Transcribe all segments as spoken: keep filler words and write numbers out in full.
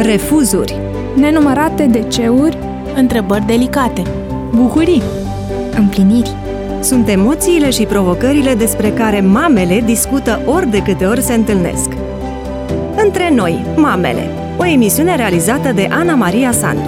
refuzuri, nenumărate deceuri, întrebări delicate, bucurii, împliniri. Sunt emoțiile și provocările despre care mamele discută ori de câte ori se întâlnesc. Între noi, mamele, o emisiune realizată de Ana Maria Sandu.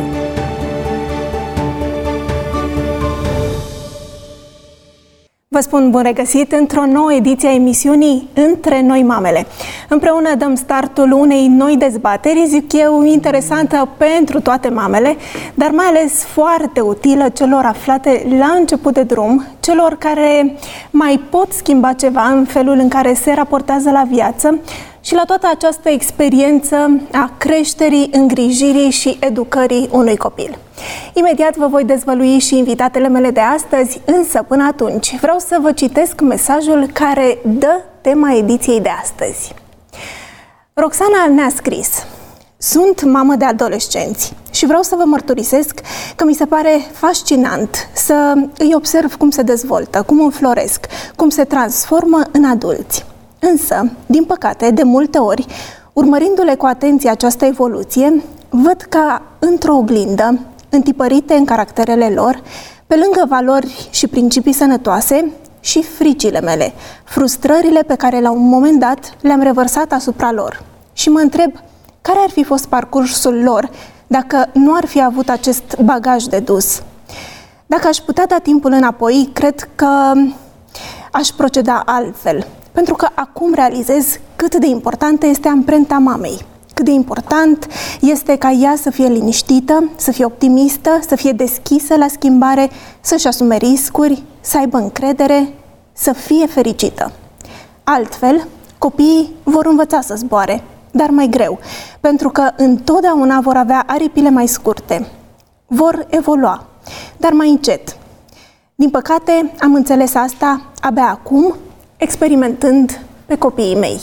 Vă spun bun regăsit într-o nouă ediție a emisiunii Între noi mamele. Împreună dăm startul unei noi dezbateri, zic eu, interesantă pentru toate mamele, dar mai ales foarte utilă celor aflate la început de drum, celor care mai pot schimba ceva în felul în care se raportează la viață și la toată această experiență a creșterii, îngrijirii și educării unui copil. Imediat vă voi dezvălui și invitatele mele de astăzi, însă până atunci vreau să vă citesc mesajul care dă tema ediției de astăzi. Roxana ne-a scris: sunt mamă de adolescenți și vreau să vă mărturisesc că mi se pare fascinant să îi observ cum se dezvoltă, cum înfloresc, cum se transformă în adulți. Însă, din păcate, de multe ori, urmărindu-le cu atenție această evoluție, văd ca într-o oglindă, întipărite în caracterele lor, pe lângă valori și principii sănătoase, și fricile mele, frustrările pe care la un moment dat le-am revărsat asupra lor. Și mă întreb, care ar fi fost parcursul lor dacă nu ar fi avut acest bagaj de dus? Dacă aș putea da timpul înapoi, cred că aș proceda altfel. Pentru că acum realizez cât de importantă este amprenta mamei, cât de important este ca ea să fie liniștită, să fie optimistă, să fie deschisă la schimbare, să-și asume riscuri, să aibă încredere, să fie fericită. Altfel, copiii vor învăța să zboare, dar mai greu, pentru că întotdeauna vor avea aripile mai scurte. Vor evolua, dar mai încet. Din păcate, am înțeles asta abia acum, experimentând pe copiii mei.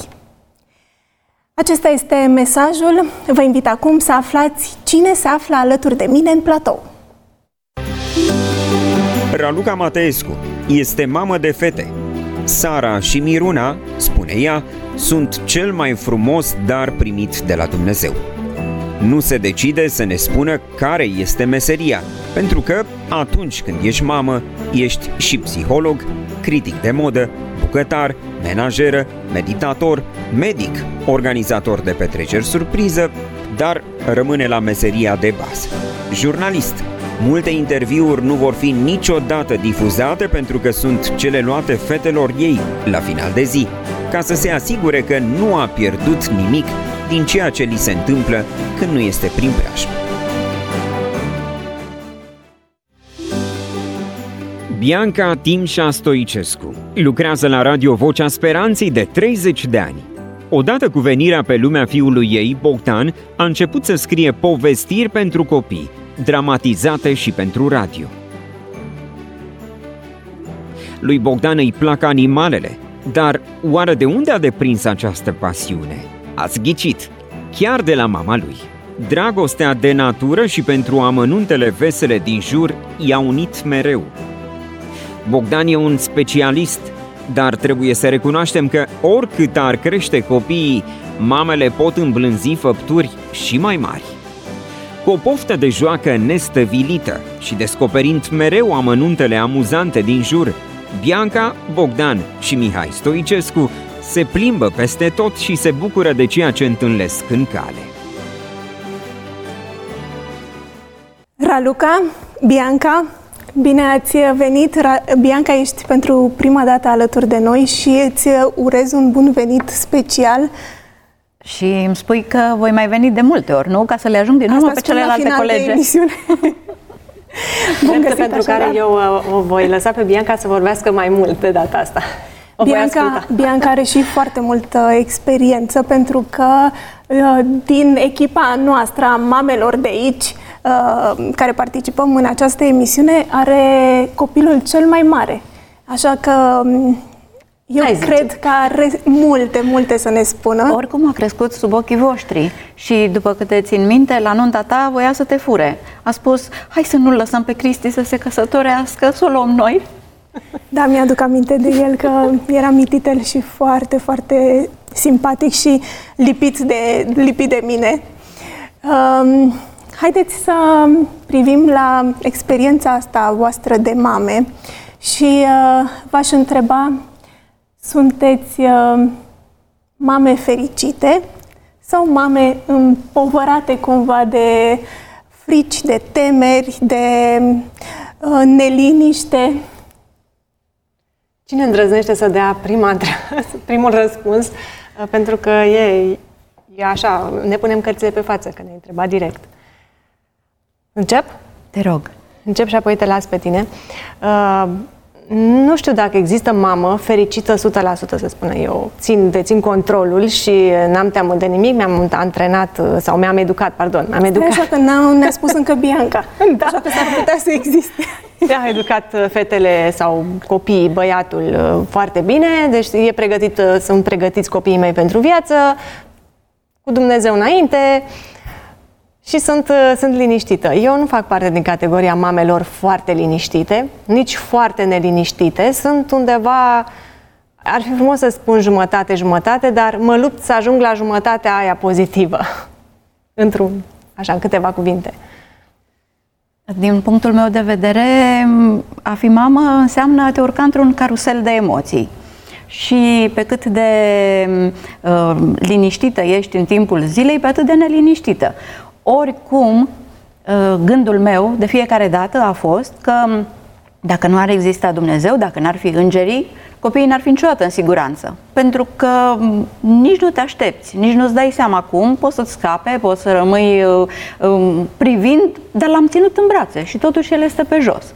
Acesta este mesajul. Vă invit acum să aflați cine se află alături de mine în platou. Raluca Mateescu este mamă de fete. Sara și Miruna, spune ea, sunt cel mai frumos dar primit de la Dumnezeu. Nu se decide să ne spună care este meseria, pentru că atunci când ești mamă, ești și psiholog, critic de modă, bucătar, menajeră, meditator, medic, organizator de petreceri surpriză, dar rămâne la meseria de bază. Jurnalist. Multe interviuri nu vor fi niciodată difuzate pentru că sunt cele luate fetelor ei la final de zi, ca să se asigure că nu a pierdut nimic din ceea ce li se întâmplă când nu este prin preajmă. Bianca Timșa Stoicescu lucrează la Radio Vocea Speranței de treizeci de ani. Odată cu venirea pe lumea fiului ei, Bogdan, a început să scrie povestiri pentru copii, dramatizate și pentru radio. Lui Bogdan îi plac animalele, dar oare de unde a deprins această pasiune? Ați ghicit, chiar de la mama lui. Dragostea de natură și pentru amănuntele vesele din jur i-a unit mereu. Bogdan e un specialist, dar trebuie să recunoaștem că oricât ar crește copiii, mamele pot îmblânzi făpturi și mai mari. Cu o poftă de joacă nestăvilită și descoperind mereu amănuntele amuzante din jur, Bianca, Bogdan și Mihai Stoicescu se plimbă peste tot și se bucură de ceea ce întâlnesc în cale. Raluca, Bianca, bine ați venit. Bianca, ești pentru prima dată alături de noi și îți urez un bun venit special. Și îmi spui că voi mai veni de multe ori, nu? Ca să le ajung din urmă pe celelalte colege. Bun găsit, pentru care eu o voi lăsa pe Bianca să vorbească mai mult de data asta. O Bianca, Bianca are și foarte multă experiență, pentru că din echipa noastră a mamelor de aici, care participăm în această emisiune, are copilul cel mai mare. Așa că eu Hai cred zice. că are multe, multe să ne spună. Oricum a crescut sub ochii voștri și, după câte țin minte, la nunta ta voia să te fure. A spus, hai să nu-l lăsăm pe Cristi să se căsătorească, să o luăm noi. Da, mi-aduc aminte de el că era mititel și foarte, foarte simpatic și lipit de, lipit de mine. Um, haideți să privim la experiența asta voastră de mame și uh, v-aș întreba, sunteți uh, mame fericite sau mame împovărate cumva de frici, de temeri, de uh, neliniște? Cine îndrăznește să dea prima, primul răspuns? Uh, pentru că e, e așa, ne punem cărțile pe față, că ne-ai întrebat direct. Încep? Te rog. Încep și apoi te las pe tine. Uh, nu știu dacă există mamă fericită o sută la sută, să spună eu. Țin, dețin controlul și n-am teamă de nimic, mi-am antrenat sau mi-am educat, pardon, mi-am educat. Așa că ne-a spus încă Bianca, da. Așa că s-ar putea să existe. Mi-am educat fetele sau copiii, băiatul foarte bine, deci e pregătit, sunt pregătiți copiii mei pentru viață, cu Dumnezeu înainte. Și sunt, sunt liniștită. Eu nu fac parte din categoria mamelor foarte liniștite, nici foarte neliniștite. Sunt undeva, ar fi frumos să spun jumătate-jumătate, dar mă lupt să ajung la jumătatea aia pozitivă. Într-un, așa, în câteva cuvinte. Din punctul meu de vedere, a fi mamă înseamnă a te urca într-un carusel de emoții. Și pe cât de uh, liniștită ești în timpul zilei, pe atât de neliniștită. Oricum, gândul meu de fiecare dată a fost că dacă nu ar exista Dumnezeu, dacă n-ar fi îngerii, copiii n-ar fi niciodată în siguranță. Pentru că nici nu te aștepți, nici nu-ți dai seama cum, poți să-ți scape, poți să rămâi privind, dar l-am ținut în brațe și totuși el este pe jos.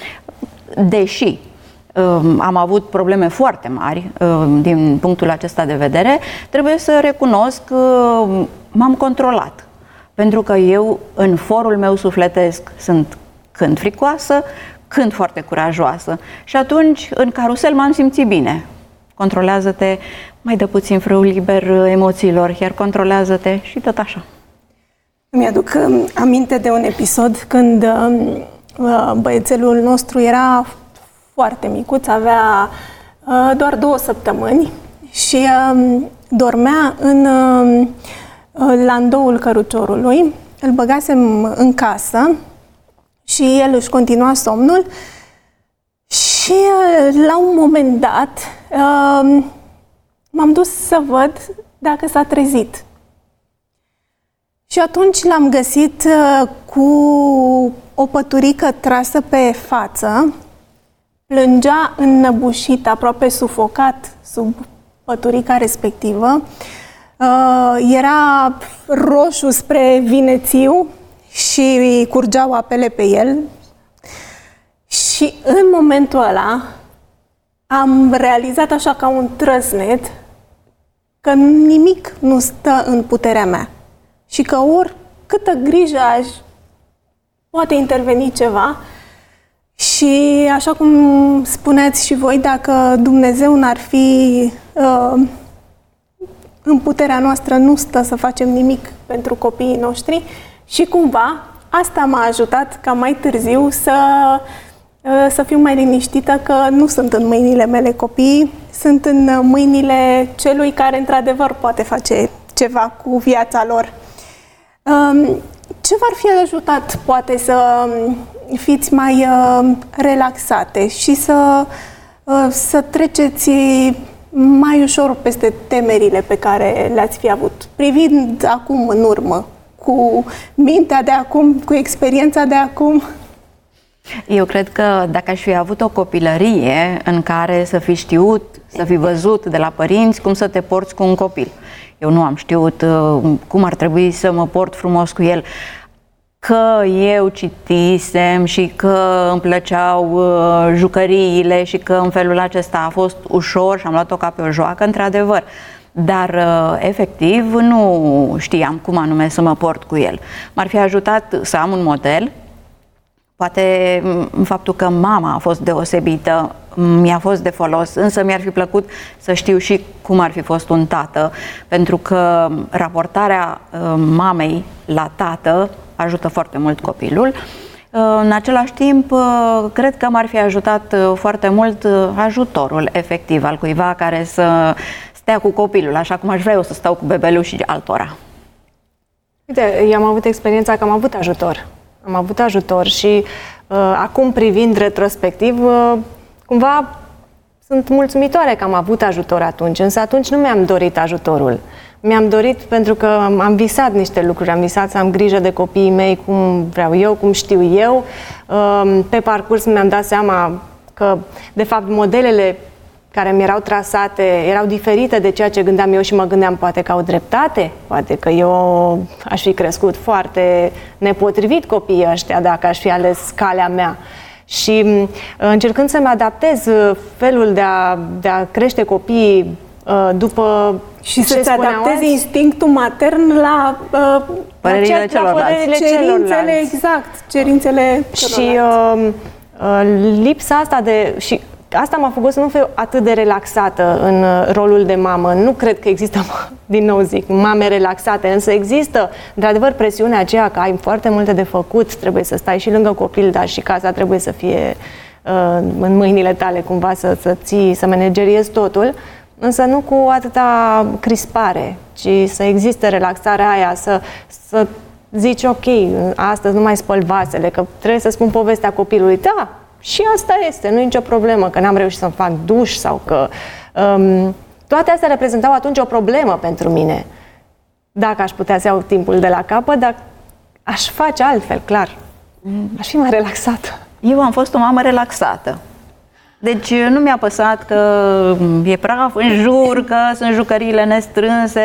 Deși am avut probleme foarte mari din punctul acesta de vedere, trebuie să recunosc că m-am controlat. Pentru că eu, în forul meu sufletesc, sunt când fricoasă, când foarte curajoasă. Și atunci, în carusel, m-am simțit bine. Controlează-te, mai dă puțin frâu liber emoțiilor, iar controlează-te și tot așa. Îmi aduc aminte de un episod când băiețelul nostru era foarte micuț, avea doar două săptămâni și dormea în landoul căruciorului, îl băgasem în casă și el își continua somnul și la un moment dat m-am dus să văd dacă s-a trezit. Și atunci l-am găsit cu o păturică trasă pe față, plângea înnăbușit, aproape sufocat sub păturica respectivă. Uh, era roșu spre vinețiu și curgeau apele pe el și în momentul ăla am realizat așa ca un trăsnet că nimic nu stă în puterea mea și că oricâtă grijă aș poate interveni ceva și așa cum spuneați și voi, dacă Dumnezeu n-ar fi uh, în puterea noastră, nu stă să facem nimic pentru copiii noștri și cumva asta m-a ajutat ca mai târziu să, să fiu mai liniștită că nu sunt în mâinile mele copiii, sunt în mâinile celui care într-adevăr poate face ceva cu viața lor. Ce v-ar fi ajutat poate să fiți mai relaxate și să, să treceți mai ușor peste temerile pe care le-ați fi avut, privind acum în urmă, cu mintea de acum, cu experiența de acum? Eu cred că dacă aș fi avut o copilărie în care să fi știut, să fi văzut de la părinți cum să te porți cu un copil. Eu nu am știut uh, cum ar trebui să mă port frumos cu el. Că eu citisem și că îmi plăceau uh, jucăriile și că în felul acesta a fost ușor și am luat-o ca pe o joacă, într-adevăr. Dar, uh, efectiv, nu știam cum anume să mă port cu el. M-ar fi ajutat să am un model. Poate în faptul că mama a fost deosebită, mi-a fost de folos, însă mi-ar fi plăcut să știu și cum ar fi fost un tată, pentru că raportarea mamei la tată ajută foarte mult copilul. În același timp, cred că m-ar fi ajutat foarte mult ajutorul efectiv al cuiva care să stea cu copilul, așa cum aș vrea eu să stau cu bebelușii altora. Uite, eu am avut experiența că am avut ajutor. Am avut ajutor și uh, acum privind retrospectiv, uh, cumva sunt mulțumitoare că am avut ajutor atunci, însă atunci nu mi-am dorit ajutorul. Mi-am dorit pentru că am visat niște lucruri, am visat să am grijă de copiii mei cum vreau eu, cum știu eu. Uh, pe parcurs mi-am dat seama că, de fapt, modelele care mi erau trasate erau diferite de ceea ce gândeam eu și mă gândeam poate că au dreptate, poate că eu aș fi crescut foarte nepotrivit copiii ăștia dacă aș fi ales calea mea. Și încercând să-mi adaptez felul de a, de a crește copiii după și să-ți adaptezi alții, instinctul matern la uh, părerile celorlalți. Cerințele, exact, cerințele și uh, uh, lipsa asta de... Și asta m-a făcut să nu fiu atât de relaxată în rolul de mamă. Nu cred că există, din nou zic, mame relaxate, însă există, într-adevăr, presiunea aceea că ai foarte multe de făcut, trebuie să stai și lângă copil, dar și casa trebuie să fie uh, în mâinile tale, cumva să, să ții, să manageriezi totul, însă nu cu atâta crispare, ci să existe relaxarea aia, să, să zici, ok, astăzi nu mai spăl vasele, că trebuie să spun povestea copilului. Da, și asta este, nu e nicio problemă, că n-am reușit să-mi fac duș sau că... Um, toate astea reprezentau atunci o problemă pentru mine. Dacă aș putea să iau timpul de la capăt, dar aș face altfel, clar. Aș fi mai relaxată. Eu am fost o mamă relaxată. Deci nu mi-a păsat că e praf în jur, că sunt jucăriile nestrânse.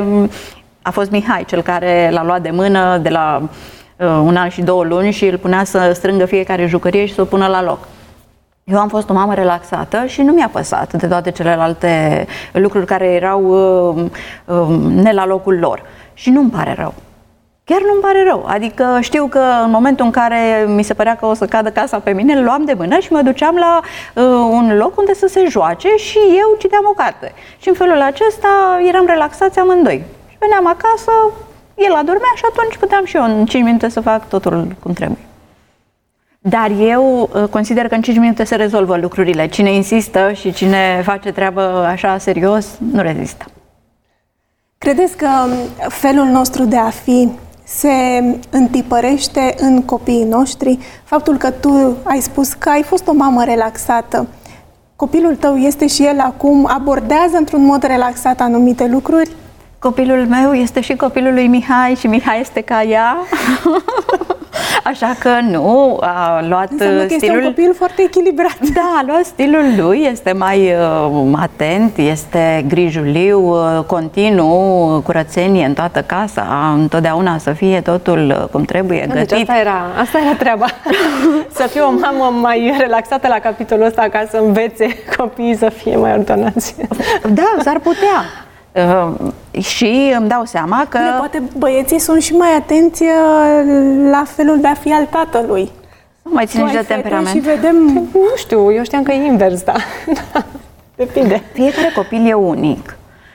A fost Mihai cel care l-a luat de mână de la un an și două luni și îl punea să strângă fiecare jucărie și să o pună la loc. Eu am fost o mamă relaxată și nu mi-a păsat de toate celelalte lucruri care erau uh, uh, ne la locul lor. Și nu-mi pare rău. Chiar nu-mi pare rău. Adică știu că în momentul în care mi se părea că o să cadă casa pe mine, îl luam de mână și mă duceam la uh, un loc unde să se joace și eu citeam o carte. Și în felul acesta eram relaxați amândoi. Și veneam acasă, el adormea și atunci puteam și eu în cinci minute să fac totul cum trebuie. Dar eu consider că în cinci minute se rezolvă lucrurile. Cine insistă și cine face treabă așa serios, nu rezistă. Credeți că felul nostru de a fi se întipărește în copiii noștri? Faptul că tu ai spus că ai fost o mamă relaxată, copilul tău este și el acum, abordează într-un mod relaxat anumite lucruri? Copilul meu este și copilul lui Mihai și Mihai este ca ea. Așa că nu, a luat Înseamnă că stilul... este un copil foarte echilibrat. Da, a luat stilul lui, este mai uh, atent, este grijuliu, uh, continuu, curățenie în toată casa, întotdeauna să fie totul uh, cum trebuie, da, gătit. Deci asta era, asta era treaba. Să fiu o mamă mai relaxată la capitolul ăsta ca să învețe copiii să fie mai ordonați. Da, s-ar putea. Uh, și îmi dau seama că... Bine, poate băieții sunt și mai atenți la felul de a fi al tatălui. Nu mai ține de temperament. Și vedem... Nu știu, eu știam că e invers, da. Depinde. Fiecare copil e unic.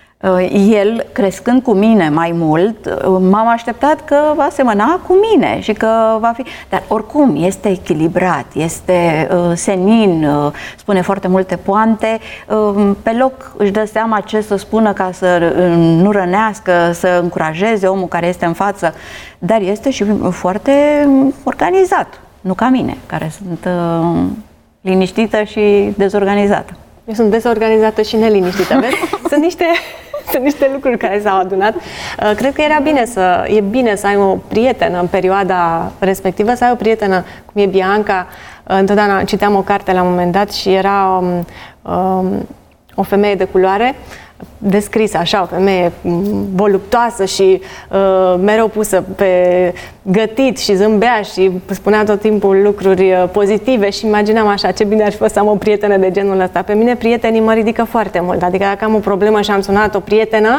El, crescând cu mine mai mult, m-am așteptat că va semăna cu mine și că va fi... Dar oricum este echilibrat, este uh, senin, uh, spune foarte multe poante, uh, pe loc își dă seama ce să spună ca să uh, nu rănească, să încurajeze omul care este în față, dar este și foarte organizat, nu ca mine, care sunt uh, liniștită și dezorganizată. Eu sunt dezorganizată și neliniștită, vezi? Sunt niște... Sunt niște lucruri care s-au adunat. Cred că era bine să, e bine să ai o prietenă în perioada respectivă, să ai o prietenă cum e Bianca. Întotdeauna citeam o carte la un moment dat și era um, um, o femeie de culoare descrisă așa, o femeie voluptoasă și uh, mereu pusă pe gătit și zâmbea și spunea tot timpul lucruri uh, pozitive și imaginam așa, ce bine ar fi fost să am o prietenă de genul ăsta. Pe mine prietenii mă ridică foarte mult, adică dacă am o problemă și am sunat o prietenă,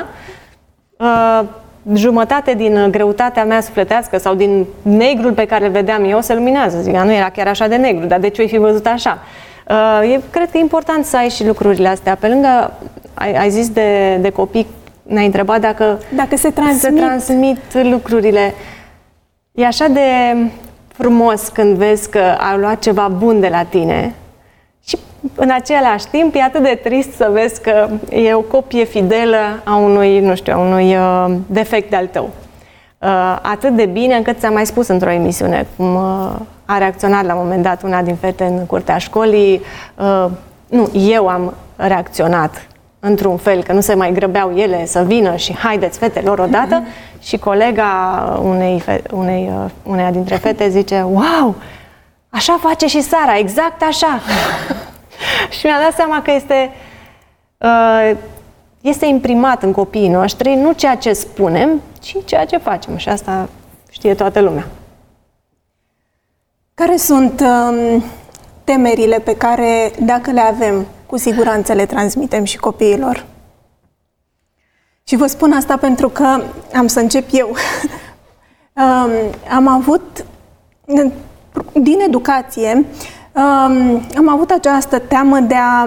uh, jumătate din greutatea mea sufletească sau din negrul pe care îl vedeam eu se luminează. Zic, nu era chiar așa de negru, dar de ce o fi văzut așa? Uh, eu cred că e important să ai și lucrurile astea. Pe lângă, ai, ai zis de, de copii, ne-ai întrebat dacă, dacă se transmit. se transmit lucrurile. E așa de frumos când vezi că ai luat ceva bun de la tine și în același timp e atât de trist să vezi că e o copie fidelă a unui, nu știu, a unui uh, defect de-al tău. atât de bine încât ți-am mai spus într-o emisiune cum a reacționat la un moment dat una din fete în curtea școlii. Nu, eu am reacționat într-un fel, că nu se mai grăbeau ele să vină și haideți fetelor odată, mm-hmm. și colega unei, unei, uneia dintre fete zice: wow, așa face și Sara, exact așa. Și mi-am dat seama că este, este imprimat în copiii noștri nu ceea ce spunem, ci ceea ce facem. Și asta știe toată lumea. Care sunt um, temerile pe care, dacă le avem, cu siguranță le transmitem și copiilor? Și vă spun asta pentru că am să încep eu. um, am avut, din educație, um, am avut această teamă de a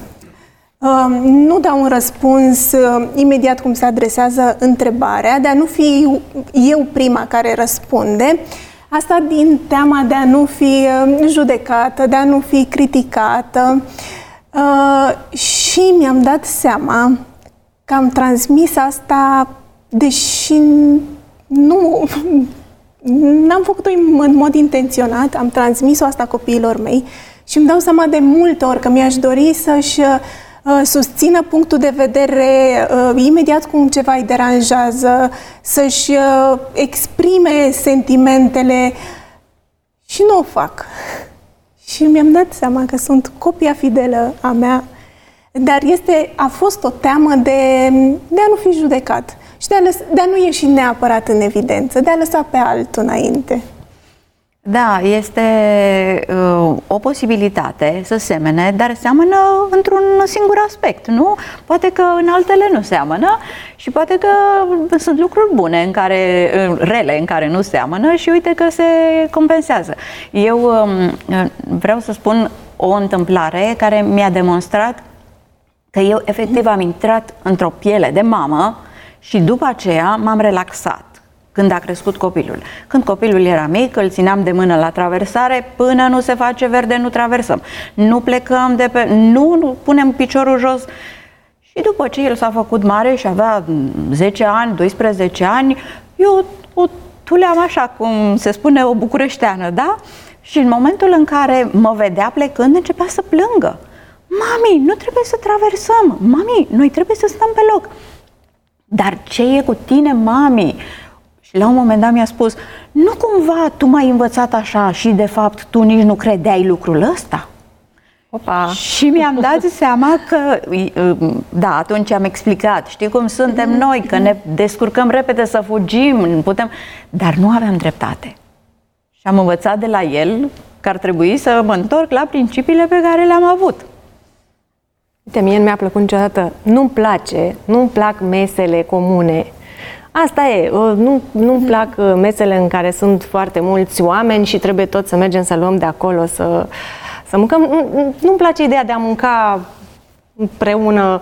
um, nu da un răspuns uh, imediat cum se adresează întrebarea, de a nu fi eu prima care răspunde. Asta din teama de a nu fi judecată, de a nu fi criticată. Uh, și mi-am dat seama că am transmis asta, deși nu n-am făcut-o în mod intenționat, am transmis-o asta copiilor mei și îmi dau seama de multe ori că mi-aș dori să-și uh, susțină punctul de vedere uh, imediat cum ceva îi deranjează, să-și uh, exprime sentimentele și nu o fac. Și mi-am dat seama că sunt copia fidelă a mea, dar este, a fost o teamă de, de a nu fi judecat și de a, lăs, de a nu ieși neapărat în evidență, de a lăsa pe altul înainte. Da, este uh, o posibilitate să semene, dar seamănă într-un singur aspect, nu? Poate că în altele nu seamănă și poate că sunt lucruri bune, în care, rele, în care nu seamănă și uite că se compensează. Eu uh, vreau să spun o întâmplare care mi-a demonstrat că eu efectiv am intrat într-o piele de mamă și după aceea m-am relaxat. Când a crescut copilul. Când copilul era mic, îl țineam de mână la traversare, până nu se face verde, nu traversăm. Nu plecăm de pe... Nu, nu punem piciorul jos. Și după ce el s-a făcut mare și avea zece ani, doisprezece ani, eu o tuleam așa, cum se spune, o bucureșteană, da? Și în momentul în care mă vedea plecând, începea să plângă. Mami, nu trebuie să traversăm. Mami, noi trebuie să stăm pe loc. Dar ce e cu tine, mami? Și la un moment dat mi-a spus: nu cumva tu m-ai învățat așa și de fapt tu nici nu credeai lucrul ăsta? Opa. Și mi-am dat seama că, da, atunci am explicat, știi cum suntem noi, că ne descurcăm repede să fugim, putem, dar nu aveam dreptate. Și am învățat de la el că ar trebui să mă întorc la principiile pe care le-am avut. Uite, mie nu mi-a plăcut niciodată, nu-mi place, nu-mi plac mesele comune. Asta e, nu, nu-mi plac mesele în care sunt foarte mulți oameni și trebuie tot să mergem să luăm de acolo, să, să mâncăm. Nu, nu-mi place ideea de a mânca împreună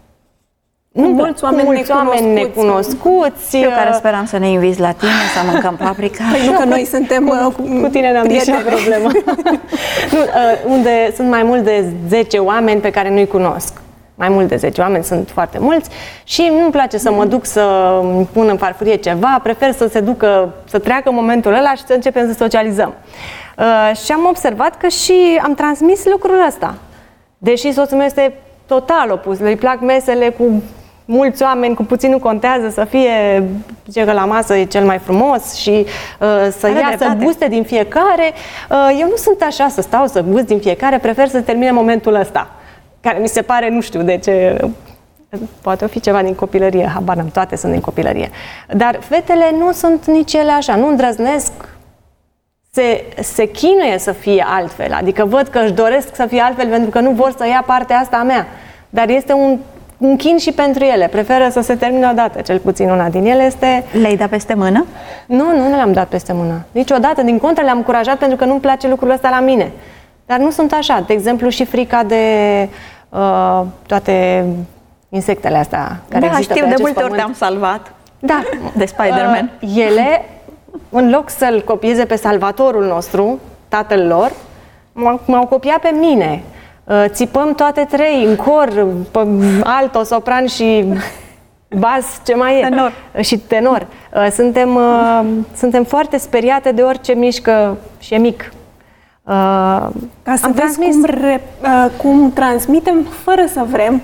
cu nu, mulți oameni, cu mulți necunoscuți. oameni necunoscuți. Eu care speram să ne inviți la tine, să mâncăm paprika. Păi nu, că noi suntem cu, cu tine ne-am nicio problemă. Nu, unde sunt mai mult de zece oameni pe care nu-i cunosc. Mai mult de zece oameni, sunt foarte mulți și nu-mi place să mă duc să pun în farfurie ceva, prefer să se ducă, să treacă momentul ăla și să începem să socializăm. Uh, și am observat că și am transmis lucrul ăsta. Deși soțul meu este total opus, îi plac mesele cu mulți oameni, cu puțin nu contează, să fie, zice că la masă e cel mai frumos și uh, să Are ia, dreptate. să guste din fiecare. Uh, eu nu sunt așa să stau să gust din fiecare, prefer să termine momentul ăsta. Care mi se pare, nu știu de ce, poate o fi ceva din copilărie, habar n-am, toate sunt din copilărie. Dar fetele nu sunt nici ele așa, nu îndrăznesc, se, se chinuie să fie altfel. Adică văd că își doresc să fie altfel pentru că nu vor să ia partea asta a mea. Dar este un, un chin și pentru ele, preferă să se termine odată, cel puțin una din ele este... Le-ai dat peste mână? Nu, nu le-am dat peste mână, niciodată, din contră le-am încurajat pentru că nu-mi place lucrul ăsta la mine. Dar nu sunt așa. De exemplu, și frica de uh, toate insectele astea care da, există știu, pe de acest multe ori pământ. te-am salvat. Da. De Spider-Man. Uh, ele, în loc să-l copieze pe salvatorul nostru, tatăl lor, m-au copiat pe mine. Uh, țipăm toate trei, în cor, alto, sopran și bas, ce mai e? Tenor. Și tenor. Suntem, suntem foarte speriate de orice mișcă și e mic. Ca să vezi cum, re, cum transmitem fără să vrem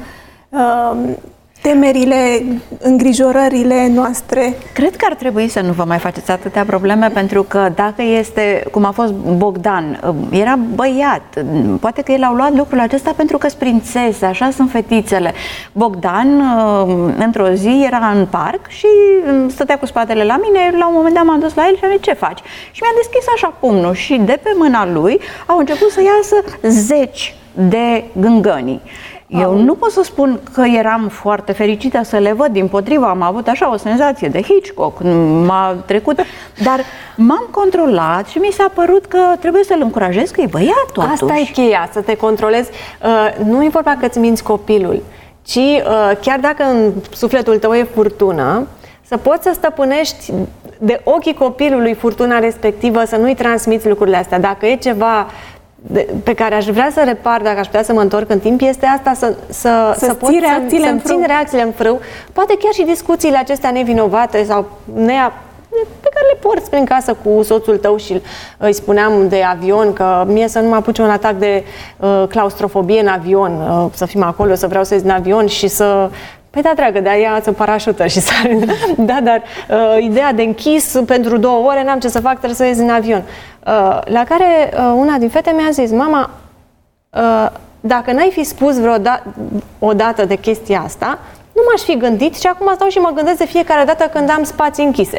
temerile, îngrijorările noastre. Cred că ar trebui să nu vă mai faceți atâtea probleme, pentru că dacă este, cum a fost Bogdan, era băiat, poate că el a luat lucrul acesta pentru că sunt prințese, așa sunt fetițele. Bogdan, într-o zi, era în parc și stătea cu spatele la mine, la un moment dat m-am dus la el și a zis, ce faci? Și mi-a deschis așa pumnul și de pe mâna lui au început să iasă zeci de gângănii. Eu nu pot să spun că eram foarte fericită să le văd, dimpotrivă, am avut așa o senzație de Hitchcock, m-a trecut, dar m-am controlat și mi s-a părut că trebuie să-l încurajez, că e băiat totuși. Asta e cheia, să te controlezi. Uh, nu e vorba că îți minți copilul, ci uh, chiar dacă în sufletul tău e furtună, să poți să stăpânești de ochii copilului furtuna respectivă, să nu-i transmiți lucrurile astea. Dacă e ceva de, pe care aș vrea să repar, dacă aș putea să mă întorc în timp, este asta, să, să, să, să pot reacțiile să, să țin reacțiile în frâu. Poate chiar și discuțiile acestea nevinovate sau nea, pe care le porți prin casă cu soțul tău și îi spuneam de avion, că mie să nu mă apuce un atac de uh, claustrofobie în avion, uh, să fim acolo, să vreau să ies din avion și să... Păi da, dragă, dar ea să parașută și să... Da, dar uh, ideea de închis pentru două ore, n-am ce să fac, trebuie să ies din avion. Uh, la care uh, una din fete mi-a zis, mama, uh, dacă n-ai fi spus vreodată odată de chestia asta, nu m-aș fi gândit și acum stau și mă gândesc de fiecare dată când am spații închise.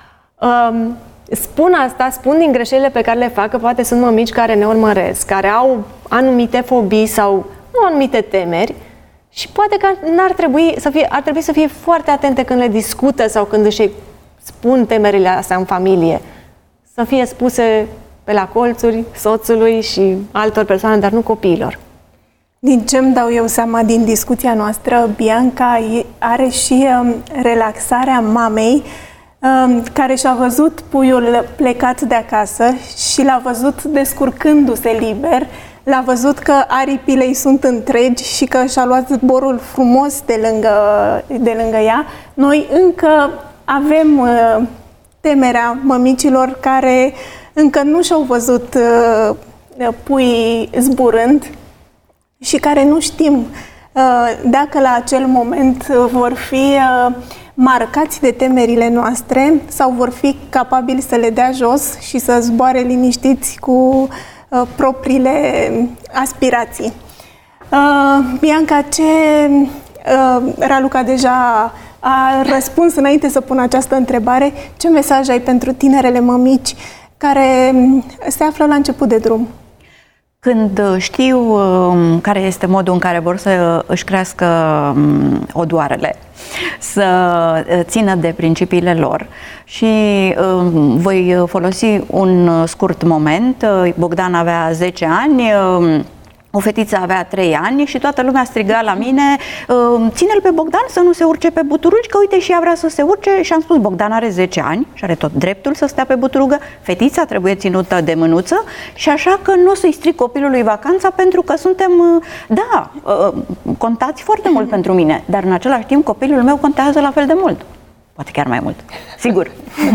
Uh, spun asta, spun din greșelile pe care le fac, că poate sunt mămici care ne urmăresc, care au anumite fobii sau nu anumite temeri, și poate că n-ar trebui să fie, ar trebui să fie foarte atente când le discută sau când își spun temerile astea în familie. Să fie spuse pe la colțuri soțului și altor persoane, dar nu copiilor. Din ce îmi dau eu seama din discuția noastră, Bianca are și um, relaxarea mamei um, care și-a văzut puiul plecat de acasă și l-a văzut descurcându-se liber, l-a văzut că aripile îi sunt întregi și că și-a luat zborul frumos de lângă, de lângă ea. Noi încă avem uh, temerea mămicilor care încă nu și-au văzut uh, puii zburând și care nu știm uh, dacă la acel moment vor fi uh, marcați de temerile noastre sau vor fi capabili să le dea jos și să zboare liniștiți cu uh, propriile aspirații. Uh, Bianca, ce uh, Raluca deja a răspuns înainte să pun această întrebare, ce mesaj ai pentru tinerele mămici care se află la început de drum? Când știu care este modul în care vor să își crească odoarele, să țină de principiile lor și voi folosi un scurt moment. Bogdan avea zece ani, o fetiță avea trei ani și toată lumea striga la mine, ține-l pe Bogdan să nu se urce pe buturugi, că uite și ea vrea să se urce. Și am spus, Bogdan are zece ani și are tot dreptul să stea pe buturugă, fetița trebuie ținută de mânuță și așa că nu o să-i stric copilului vacanța, pentru că suntem, da, contați foarte mult pentru mine, dar în același timp copilul meu contează la fel de mult, poate chiar mai mult, sigur.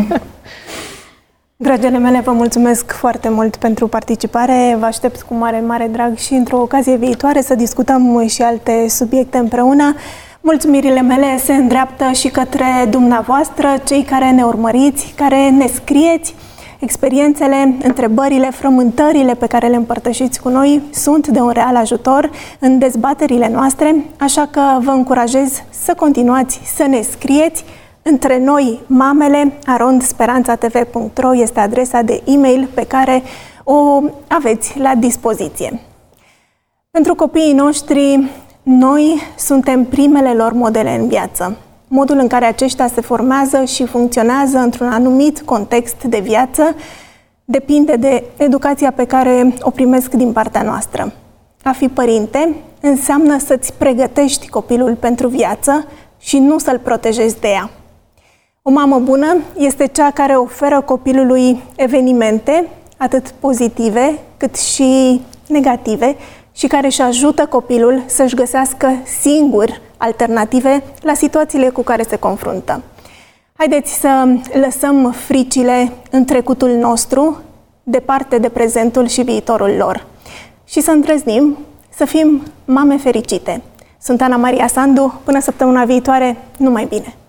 Dragile mele, vă mulțumesc foarte mult pentru participare. Vă aștept cu mare, mare drag și într-o ocazie viitoare să discutăm și alte subiecte împreună. Mulțumirile mele se îndreaptă și către dumneavoastră, cei care ne urmăriți, care ne scrieți. Experiențele, întrebările, frământările pe care le împărtășiți cu noi sunt de un real ajutor în dezbaterile noastre, așa că vă încurajez să continuați să ne scrieți. Între noi, mamele, arond speranța t v punct r o este adresa de e-mail pe care o aveți la dispoziție. Pentru copiii noștri, noi suntem primele lor modele în viață. Modul în care aceștia se formează și funcționează într-un anumit context de viață depinde de educația pe care o primesc din partea noastră. A fi părinte înseamnă să-ți pregătești copilul pentru viață și nu să-l protejezi de ea. O mamă bună este cea care oferă copilului evenimente, atât pozitive cât și negative, și care își ajută copilul să-și găsească singur alternative la situațiile cu care se confruntă. Haideți să lăsăm fricile în trecutul nostru, departe de prezentul și viitorul lor, și să îndrăznim să fim mame fericite. Sunt Ana Maria Sandu, până săptămâna viitoare, numai bine!